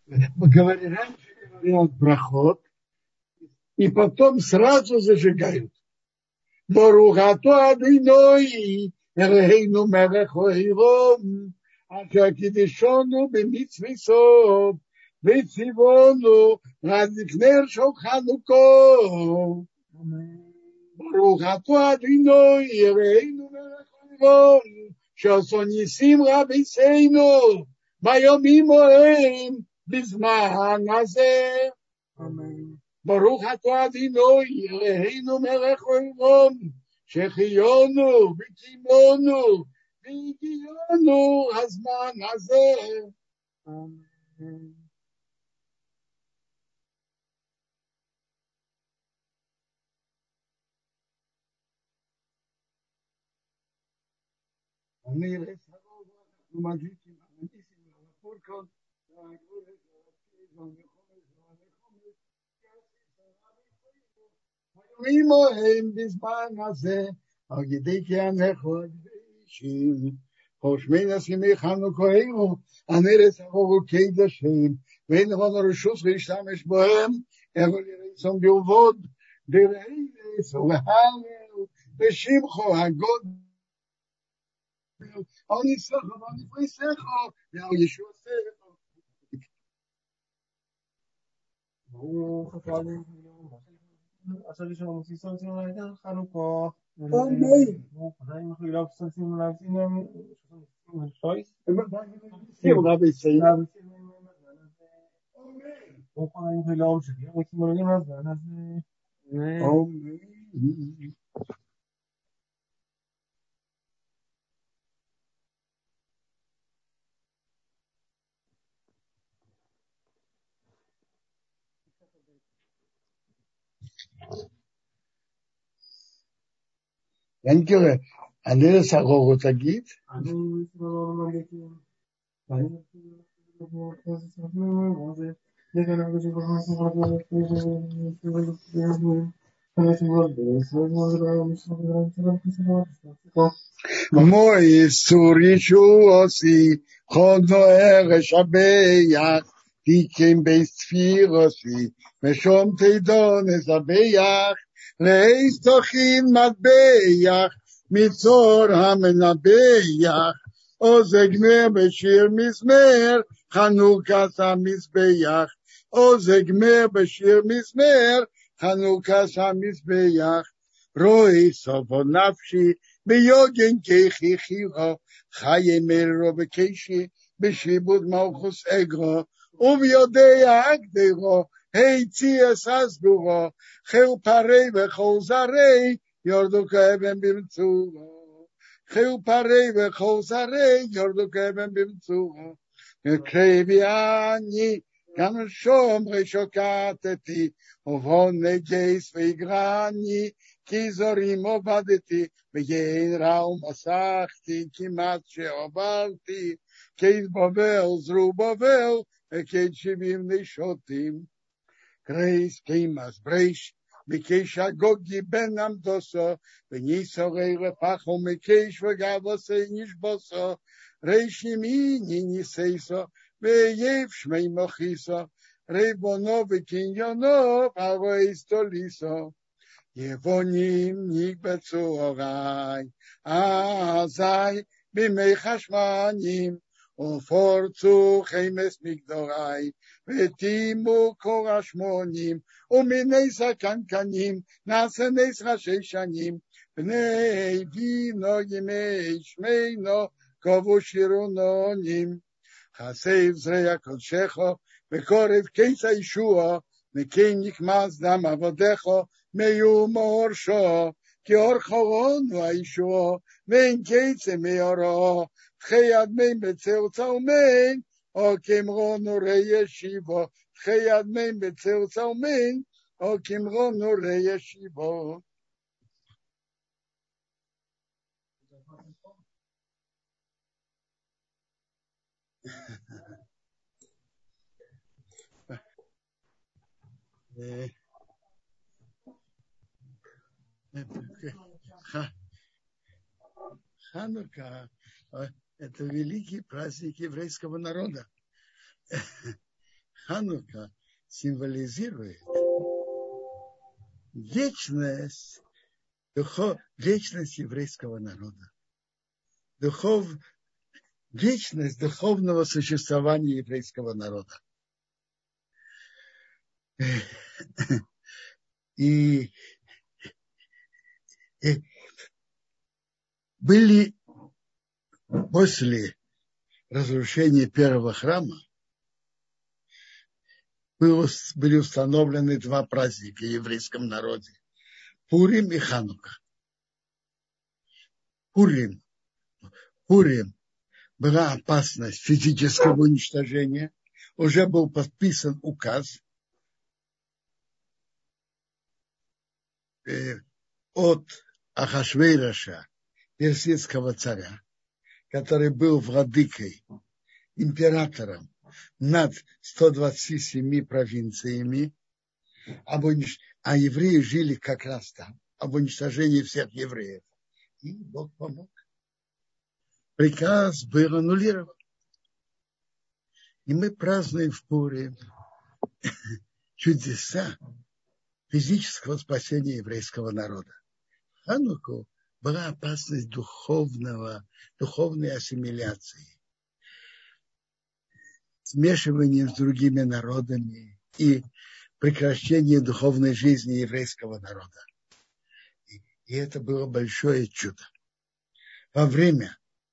Раньше говорят проход, и потом сразу зажигают. Барухато Адиной, Элейну мелech העולם, אשר קידשנו במצוות, וציוונו להדליק נר של חנוכו. ברוך אתה אדוני אלוהינו מלך העולם, שעשה ניסים רבינו בימים ההם בזמן הזה. ברוך אתה אדוני אלוהינו מלך העולם, שהחיינו וקיימנו והגיענו הזמן הזה. אני לצערו, אנחנו מדליקים, הניסים והפור כאן, הם בזמן הזה, על ידי כי אנחנו הקדושים, חושבים עשימי חנוכנו, הנרס הרוב קדושים, ואין לנו רשות להשתמש בהם, אבל ירצון בלבד, דרעיס ולהלל, ושמחו הגודל, על ניסחו ועל נפריסחו, ועל ישוע סחו. ברוך אתה עכשיו יש לנו סיסון ציון היתר חנוכה. אמן. עדיין אנחנו לא פסנסים להבצעים להם שויס. שים רבי סיים. ברוך אנחנו לא משקיעים רוצים עולים הזמן אז אמן. ינקלה, אני לסחור תגיד? מוי סורי שועסי חודו הרש הבייח תיקים בספירוסי ושום תדון אזבייח ראיס תוכין מטבייח מצור המנבייח עוז גמר בשיר מזמר חנוכת המזבייח עוז גמר בשיר מזמר חנוכת המזבייח רואי סובו נפשי ביוגן כיחי חירו חיי מרו בקשי בשיבוד מלכוס אגרו וביודע אקדרו היצי אססגורו חיל פרי וכל זרי יורדו כאבן ברצורו חיל פרי וכל זרי יורדו כאבן ברצורו קרבי אני גם שום רשוקתתי ובון נגייס ויגרני כי זורים עובדתי ויין ראום עסקתי כמעט שעברתי כי בבל זרו בבל וכי 70 נשותים קרייס כימאס בריש בקיש הגוגי בן עמדוסו וניסורי רפחו מקיש וגבוסי נשבוסו רישי מיני ניסייסו וייב שמי מוכיסו ריבונו וקניונו פרויס תוליסו יבונים נקבצו הוריי אזי בימי חשמנים ופורצו חמס מגדורי ותימו קור השמונים ומנס הקנקנים נעשה נס ראשי שנים בני דינו ימי שמינו קובו שירונונים חשף זרע קודשךו וקורב קיס הישוע וכן יקמס דם עבודךו מיומור שו כי אור חרונו הישוע ואין קיס מאורו תחיית מין בצרצר מין או כמרונו ישיבו תחיית מין בצרצר מין או כמרונו ישיבו Ханука – это великий праздник еврейского народа. Ханука символизирует вечность, вечность еврейского народа. Вечность духовного существования еврейского народа. И были после разрушения первого храма были установлены два праздника в еврейском народе. Пурим и Ханука. Пурим была опасность физического уничтожения. Уже был подписан указ от Ахашвейроша, персидского царя, который был владыкой, императором над 127 провинциями, а евреи жили как раз там, об уничтожении всех евреев. И Бог помог. Приказ был аннулирован. И мы празднуем в Пурим чудеса физического спасения еврейского народа. В Хануку была опасность духовной ассимиляции, смешивания с другими народами и прекращение духовной жизни еврейского народа. И это было большое чудо. Во время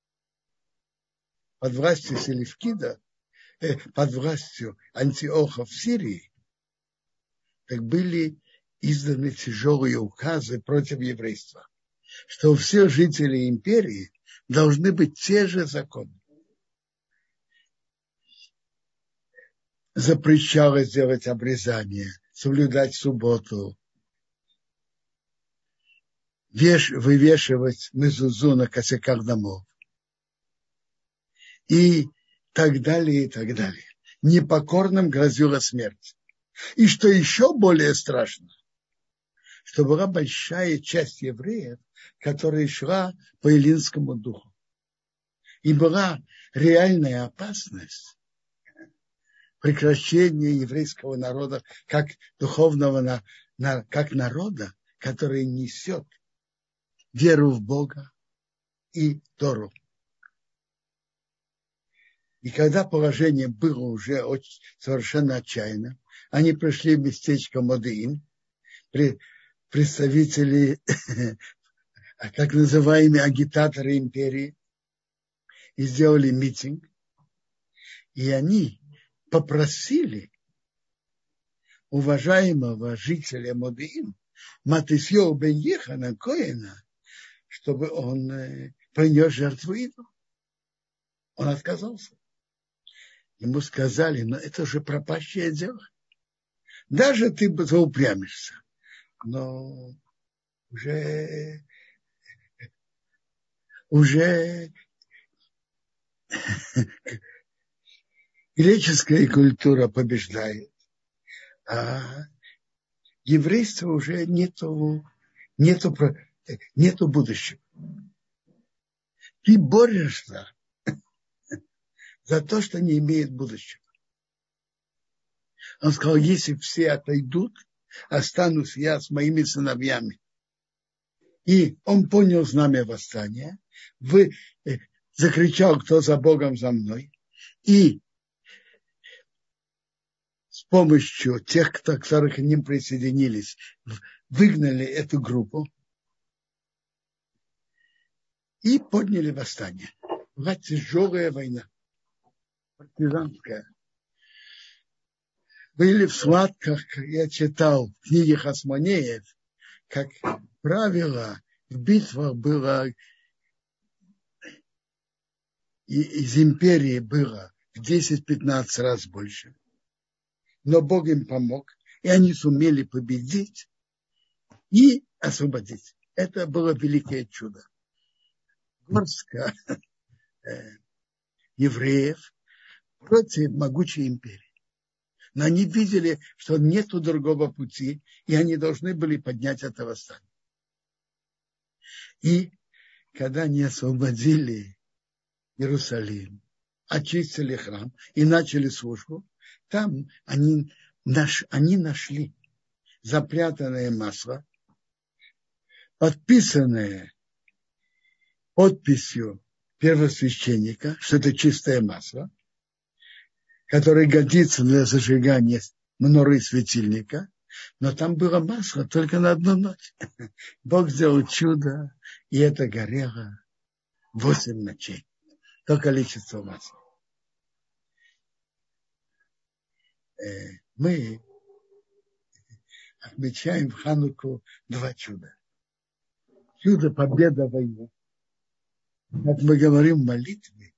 под властью Селевкида, под властью Антиоха в Сирии, так были изданы тяжелые указы против еврейства, что у всех жителей империи должны быть те же законы. Запрещалось делать обрезание, соблюдать субботу, вывешивать мезузу на косяках домов и так далее, и так далее. Непокорным грозила смерть. И что еще более страшно, что была большая часть евреев, которая шла по эллинскому духу. И была реальная опасность прекращения еврейского народа как духовного, как народа, который несет веру в Бога и Тору. И когда положение было уже совершенно отчаянно, они пришли в местечко Модеин, представители, так называемые агитаторы империи, и сделали митинг. И они попросили уважаемого жителя Модеин, Матисьеу бен Ехана Коэна, чтобы он принес жертву идолу. Он отказался. Ему сказали, но это же пропащее дело. Даже ты заупрямишься, но уже греческая культура побеждает, а еврейство уже нету будущего. Ты борешься за то, что не имеет будущего. Он сказал, если все отойдут, останусь я с моими сыновьями. И он понял знамя восстания, закричал, кто за Богом, за мной. И с помощью тех, которые к ним присоединились, выгнали эту группу и подняли восстание. Была тяжелая война, партизанская. Были в схватках, я читал в книге Хасмонеев, как правило, в битвах было из империи было в 10-15 раз больше. Но Бог им помог, и они сумели победить и освободить. Это было великое чудо. Горстка евреев против могучей империи. Но они видели, что нет другого пути, и они должны были поднять это восстание. И когда они освободили Иерусалим, очистили храм и начали службу, Там они нашли запрятанное масло, подписанное подписью первосвященника, что это чистое масло, которое годится для зажигания мноры светильника, но там было масло только на одну ночь. Бог сделал чудо, и это горело 8 ночей. То количество масла. Мы отмечаем в Хануку 2 чуда. Чудо победы в войне. Как мы говорим в молитве,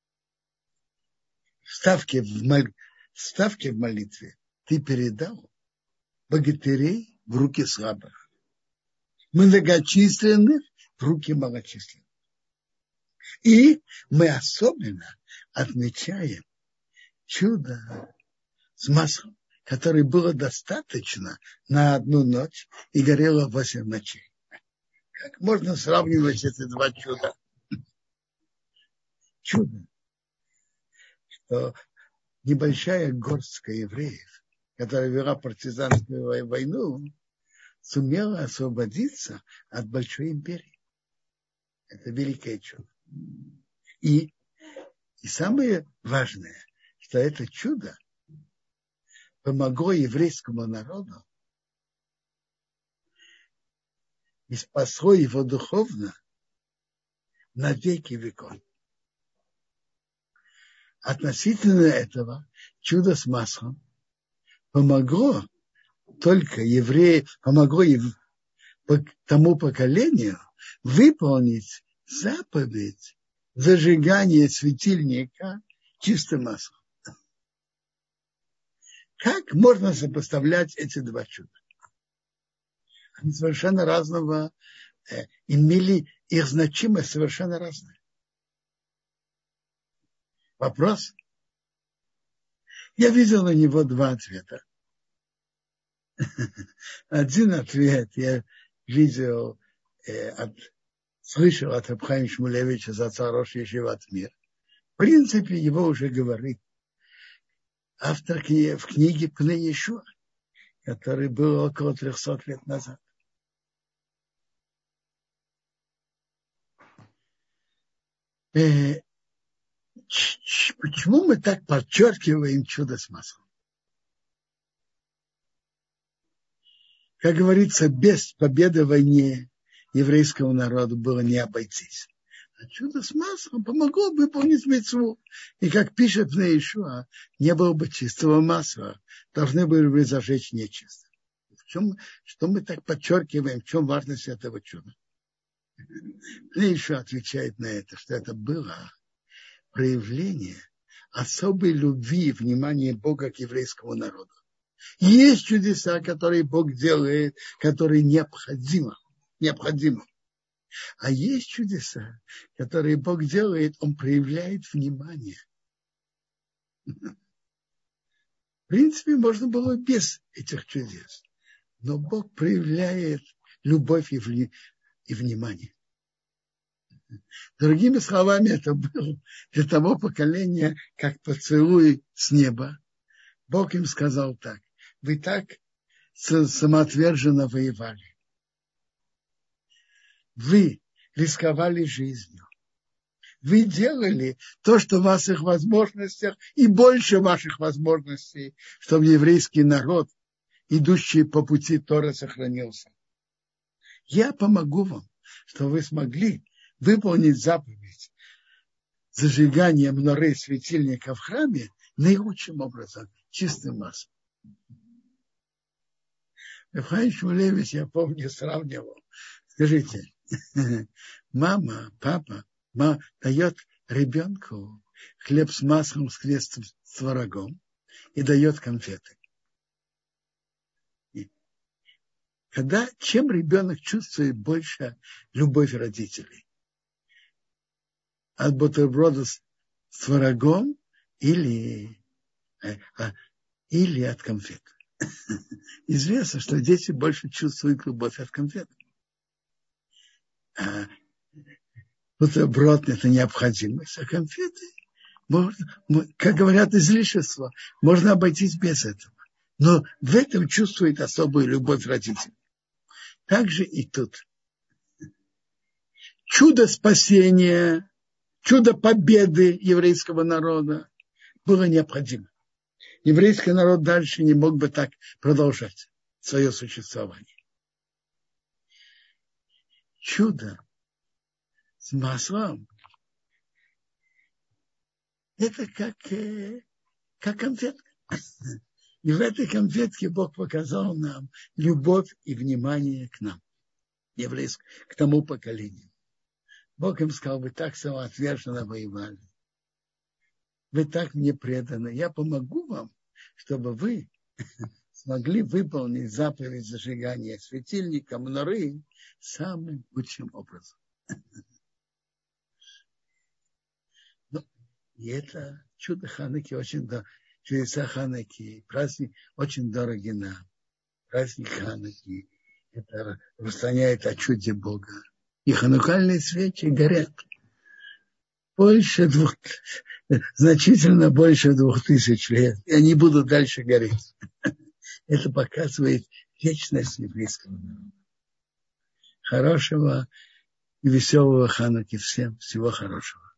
ставки в молитве ты передал богатырей в руки слабых, многочисленных в руки малочисленных. И мы особенно отмечаем чудо с маслом, которое было достаточно на 1 ночь и горело 8 ночей. Как можно сравнивать эти 2 чуда? Чудо, что небольшая горстка евреев, которая вела партизанскую войну, сумела освободиться от большой империи. Это великое чудо. И самое важное, что это чудо помогло еврейскому народу и спасло его духовно на веки веков. Относительно этого чудо с маслом помогло только помогло тому поколению выполнить заповедь зажигания светильника чистым маслом. Как можно сопоставлять эти 2 чуда? Они совершенно разного, имели их значимость совершенно разная. Вопрос. Я видел на него 2 ответа. Один ответ я видел, слышал от Рав Хаима Шмулевича, отца Рош Ешиват Мир. В принципе, его уже говорит автор в книге Пней Йешуа, который был около 300 лет назад. Почему мы так подчеркиваем чудо с маслом? Как говорится, без победы в войне еврейскому народу было не обойтись. А чудо с маслом помогло выполнить мицву. И как пишет Пней Йешуа, не было бы чистого масла, должны были бы зажечь нечисто. Что мы так подчеркиваем, в чем важность этого чуда? Пней Йешуа отвечает на это, что это было проявление особой любви и внимания Бога к еврейскому народу. Есть чудеса, которые Бог делает, которые необходимы. А есть чудеса, которые Бог делает, Он проявляет внимание. В принципе, можно было без этих чудес. Но Бог проявляет любовь и внимание. Другими словами, это было для того поколения, как поцелуй с неба. Бог им сказал так: вы так самоотверженно воевали. Вы рисковали жизнью. Вы делали то, что в ваших возможностях, и больше ваших возможностей, чтобы еврейский народ, идущий по пути Торы, сохранился. Я помогу вам, чтобы вы смогли выполнить заповедь зажигания мноры светильника в храме наилучшим образом, чистым маслом. Рав Хаим Шмулевич, я помню, сравнивал. Скажите, мама, папа дает ребенку хлеб с маслом, с крестом, с творогом и дает конфеты. Чем ребенок чувствует больше любовь родителей? От бутерброда с творогом или от конфет? Известно, что дети больше чувствуют любовь от конфет. Бутерброд – это необходимость, а конфеты как говорят, излишество. Можно обойтись без этого. Но в этом чувствует особую любовь родителей. Также и тут. Чудо спасения, чудо победы еврейского народа было необходимо. Еврейский народ дальше не мог бы так продолжать свое существование. Чудо с маслом – это как конфетка. И в этой конфетке Бог показал нам любовь и внимание к нам, еврейскому, к тому поколению. Бог им сказал: вы так самоотверженно воевали, вы так мне преданы, я помогу вам, чтобы вы смогли выполнить заповедь зажигания светильника Мноры самым лучшим образом. И это чудо Хануки чудеса Хануки, праздник очень дороги нам. Праздник Хануки это распространяет о чуде Бога. И ханукальные свечи горят значительно больше 2000 лет. И они будут дальше гореть. Это показывает вечность еврейского народа. Хорошего и веселого Хануки всем. Всего хорошего.